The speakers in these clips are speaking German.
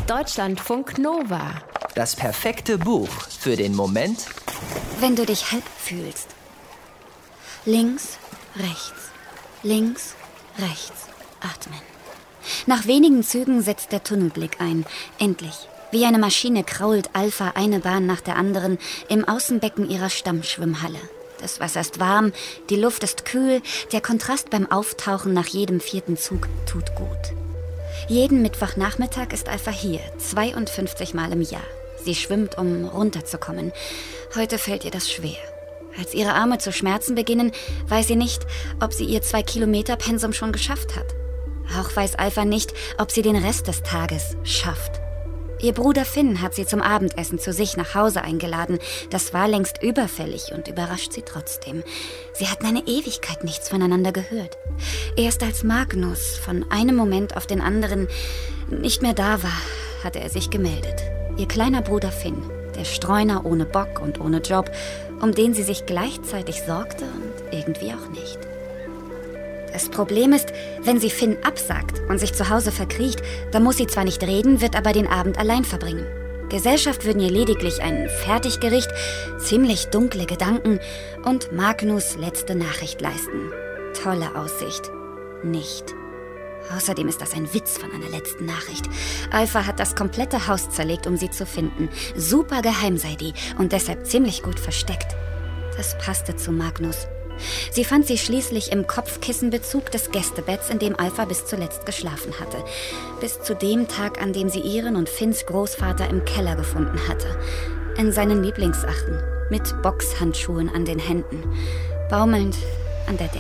Deutschlandfunk Nova. Das perfekte Buch für den Moment, wenn du dich halb fühlst. Links, rechts, links, rechts. Atmen. Nach wenigen Zügen setzt der Tunnelblick ein. Endlich. Wie eine Maschine krault Alpha eine Bahn nach der anderen im Außenbecken ihrer Stammschwimmhalle. Das Wasser ist warm, die Luft ist kühl, der Kontrast beim Auftauchen nach jedem 4. Zug tut gut. Jeden Mittwochnachmittag ist Alpha hier, 52 Mal im Jahr. Sie schwimmt, um runterzukommen. Heute fällt ihr das schwer. Als ihre Arme zu schmerzen beginnen, weiß sie nicht, ob sie ihr 2-Kilometer-Pensum schon geschafft hat. Auch weiß Alpha nicht, ob sie den Rest des Tages schafft. Ihr Bruder Finn hat sie zum Abendessen zu sich nach Hause eingeladen. Das war längst überfällig und überrascht sie trotzdem. Sie hatten eine Ewigkeit nichts voneinander gehört. Erst als Magnus von einem Moment auf den anderen nicht mehr da war, hatte er sich gemeldet. Ihr kleiner Bruder Finn, der Streuner ohne Bock und ohne Job, um den sie sich gleichzeitig sorgte und irgendwie auch nicht. Das Problem ist, wenn sie Finn absagt und sich zu Hause verkriecht, dann muss sie zwar nicht reden, wird aber den Abend allein verbringen. Gesellschaft würden ihr lediglich ein Fertiggericht, ziemlich dunkle Gedanken und Magnus letzte Nachricht leisten. Tolle Aussicht. Nicht. Außerdem ist das ein Witz von einer letzten Nachricht. Alpha hat das komplette Haus zerlegt, um sie zu finden. Super geheim sei die und deshalb ziemlich gut versteckt. Das passte zu Magnus. Sie fand sie schließlich im Kopfkissenbezug des Gästebetts, in dem Alpha bis zuletzt geschlafen hatte. Bis zu dem Tag, an dem sie ihren und Finns Großvater im Keller gefunden hatte. In seinen Lieblingsachen, mit Boxhandschuhen an den Händen, baumelnd an der Decke.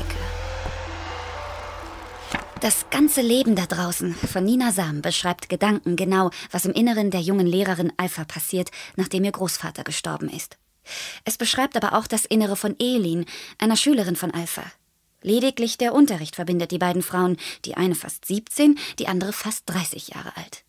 Das ganze Leben da draußen von Nina Sam beschreibt gedankengenau, was im Inneren der jungen Lehrerin Alpha passiert, nachdem ihr Großvater gestorben ist. Es beschreibt aber auch das Innere von Elin, einer Schülerin von Alpha. Lediglich der Unterricht verbindet die beiden Frauen, die eine fast 17, die andere fast 30 Jahre alt.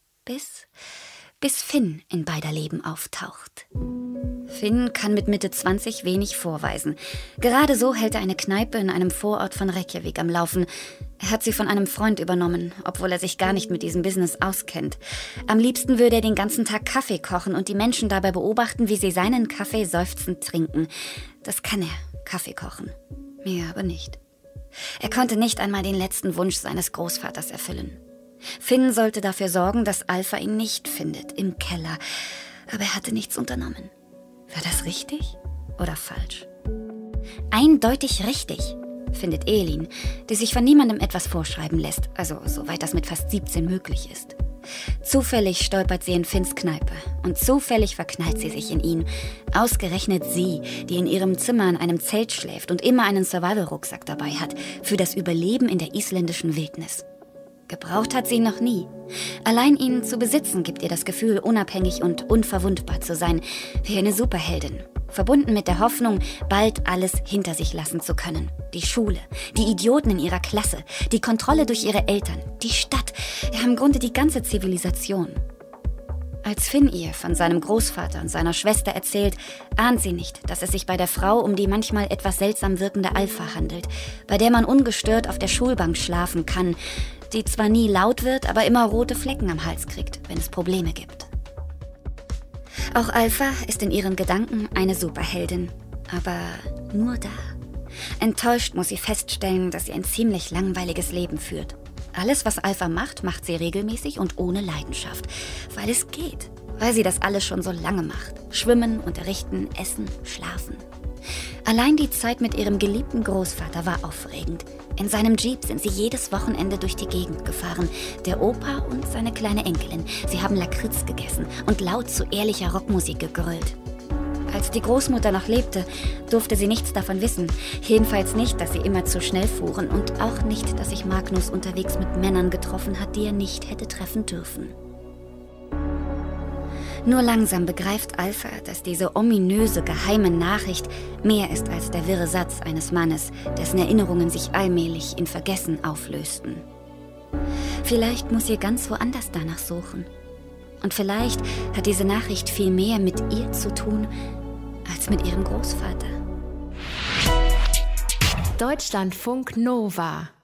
Bis Finn in beider Leben auftaucht. Finn kann mit Mitte 20 wenig vorweisen. Gerade so hält er eine Kneipe in einem Vorort von Reykjavik am Laufen. Er hat sie von einem Freund übernommen, obwohl er sich gar nicht mit diesem Business auskennt. Am liebsten würde er den ganzen Tag Kaffee kochen und die Menschen dabei beobachten, wie sie seinen Kaffee seufzend trinken. Das kann er, Kaffee kochen. Mehr aber nicht. Er konnte nicht einmal den letzten Wunsch seines Großvaters erfüllen. Finn sollte dafür sorgen, dass Alpha ihn nicht findet, im Keller. Aber er hatte nichts unternommen. War das richtig oder falsch? Eindeutig richtig, findet Elin, die sich von niemandem etwas vorschreiben lässt, also soweit das mit fast 17 möglich ist. Zufällig stolpert sie in Finns Kneipe und zufällig verknallt sie sich in ihn. Ausgerechnet sie, die in ihrem Zimmer in einem Zelt schläft und immer einen Survival-Rucksack dabei hat, für das Überleben in der isländischen Wildnis. Gebraucht hat sie ihn noch nie. Allein ihn zu besitzen gibt ihr das Gefühl, unabhängig und unverwundbar zu sein, wie eine Superheldin. Verbunden mit der Hoffnung, bald alles hinter sich lassen zu können. Die Schule, die Idioten in ihrer Klasse, die Kontrolle durch ihre Eltern, die Stadt, ja im Grunde die ganze Zivilisation. Als Finn ihr von seinem Großvater und seiner Schwester erzählt, ahnt sie nicht, dass es sich bei der Frau um die manchmal etwas seltsam wirkende Alpha handelt, bei der man ungestört auf der Schulbank schlafen kann, die zwar nie laut wird, aber immer rote Flecken am Hals kriegt, wenn es Probleme gibt. Auch Alpha ist in ihren Gedanken eine Superheldin, aber nur da. Enttäuscht muss sie feststellen, dass sie ein ziemlich langweiliges Leben führt. Alles, was Alpha macht, macht sie regelmäßig und ohne Leidenschaft, weil es geht, weil sie das alles schon so lange macht. Schwimmen, unterrichten, essen, schlafen. Allein die Zeit mit ihrem geliebten Großvater war aufregend. In seinem Jeep sind sie jedes Wochenende durch die Gegend gefahren. Der Opa und seine kleine Enkelin. Sie haben Lakritz gegessen und laut zu ehrlicher Rockmusik gegrölt. Als die Großmutter noch lebte, durfte sie nichts davon wissen. Jedenfalls nicht, dass sie immer zu schnell fuhren und auch nicht, dass sich Magnus unterwegs mit Männern getroffen hat, die er nicht hätte treffen dürfen. Nur langsam begreift Alpha, dass diese ominöse, geheime Nachricht mehr ist als der wirre Satz eines Mannes, dessen Erinnerungen sich allmählich in Vergessen auflösten. Vielleicht muss sie ganz woanders danach suchen. Und vielleicht hat diese Nachricht viel mehr mit ihr zu tun, als mit ihrem Großvater. Deutschlandfunk Nova.